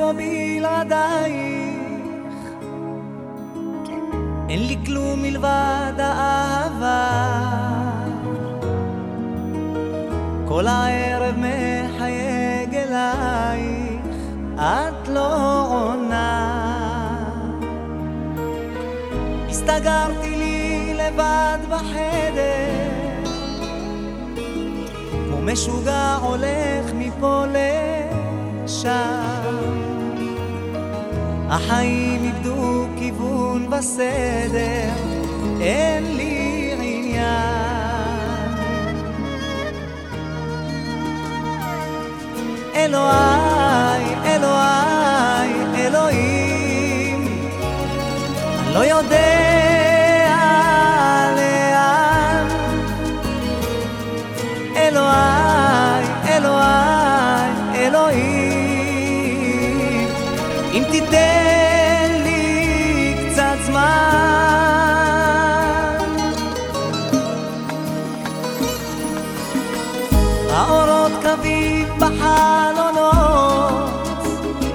פה בלעדייך, אין לי כלום מלבד האהבה. כל הערב מחייג אלייך, את לא עונה. הסתגרתי לי לבד בחדר, כמו משוגע הולך מפה לשם. החיים איבדו כיוון בסדר, אין לי עניין. אלוהי, אלוהי, אלוהים, אני לא יודע לאן. אלוהי, אלוהי, אלוהים, אם תיתן לי קצת זמן. האורות קווים בחלונות,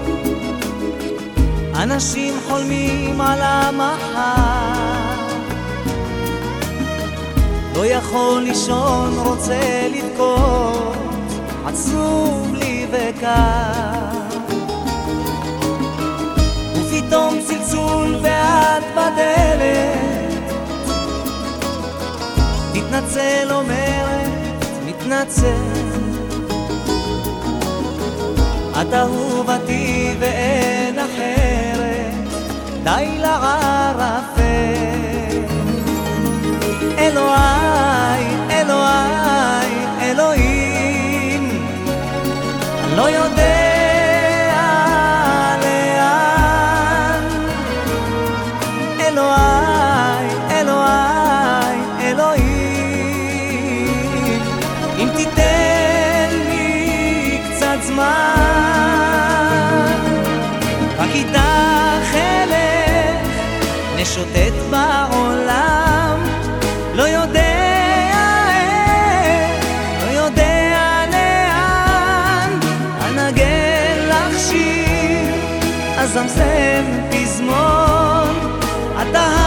אנשים חולמים על המחר. לא יכול לישון, רוצה לבכות, עצוב לי וקר. ופתאום צלצול ואת בדלת, תתנצל אומרת, מתנצל. את אהובתי ואין אחרת, די לערפל. אלוהי, אלוהי, אלוהים, אני לא יודע לאן. אלוהי, אלוהי, אלוהים, אם תיתן לי קצת זמן, רק איתך אלך נשוטט בעולם. לא יודע איך, לא יודע לאן, אנגן לך שיר, אז אמזם פזמון. את